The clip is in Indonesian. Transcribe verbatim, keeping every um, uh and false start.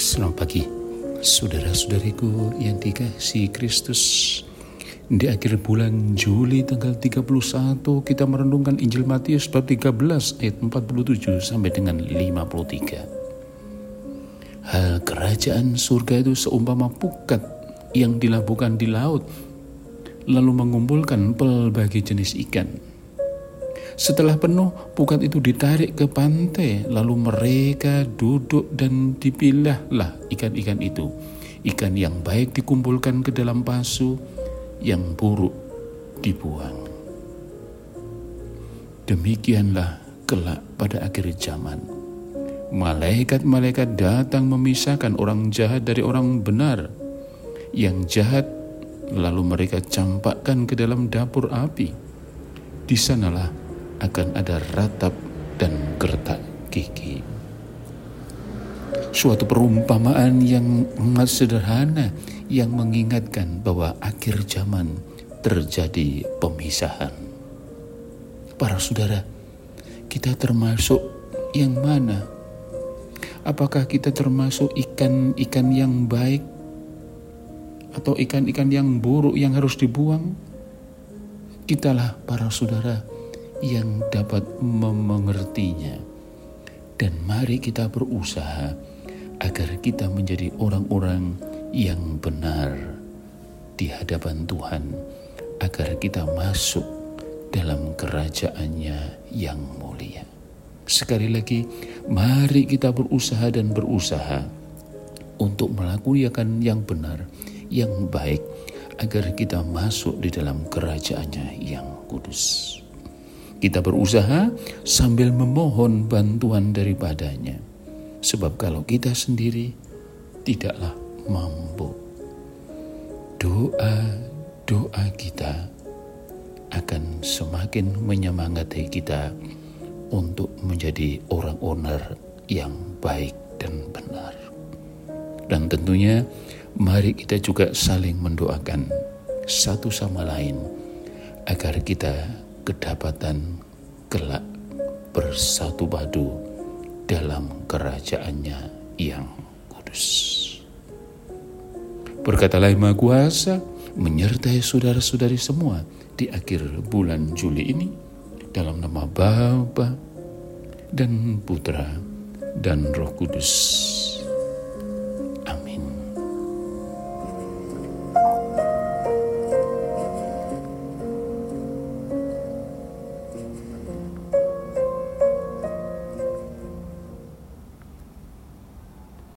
Selamat pagi, saudara-saudariku yang dikasihi Kristus. Di akhir bulan Juli tanggal tiga puluh satu kita merenungkan Injil Matius bab tiga belas ayat empat puluh tujuh sampai dengan lima puluh tiga. Hal kerajaan surga itu seumpama pukat yang dilabuhkan di laut, lalu mengumpulkan pelbagai jenis ikan. Setelah penuh, pukat itu ditarik ke pantai, lalu mereka duduk dan dipilahlah ikan-ikan itu. Ikan yang baik dikumpulkan ke dalam pasu, yang buruk dibuang. Demikianlah kelak pada akhir zaman. Malaikat-malaikat datang memisahkan orang jahat dari orang benar. Yang jahat lalu mereka campakkan ke dalam dapur api. Di sanalah akan ada ratap dan gertak gigi. Suatu perumpamaan yang amat sederhana yang mengingatkan bahwa akhir zaman terjadi pemisahan. Para saudara, kita termasuk yang mana? Apakah kita termasuk ikan-ikan yang baik atau ikan-ikan yang buruk yang harus dibuang? Kitalah para saudara yang dapat memengertinya. Dan mari kita berusaha agar kita menjadi orang-orang yang benar di hadapan Tuhan, agar kita masuk dalam kerajaannya yang mulia. Sekali lagi, mari kita berusaha dan berusaha untuk melakukan yang benar, yang baik, agar kita masuk di dalam kerajaannya yang kudus. Kita berusaha sambil memohon bantuan daripadanya. Sebab kalau kita sendiri tidaklah mampu. Doa-doa kita akan semakin menyemangati kita untuk menjadi orang-orang yang baik dan benar. Dan tentunya mari kita juga saling mendoakan satu sama lain agar kita kedapatan kelak bersatu padu dalam kerajaannya yang kudus. Berkatalah Yang Maha Kuasa menyertai saudara-saudari semua di akhir bulan Juli ini, dalam nama Bapa dan Putra dan Roh Kudus.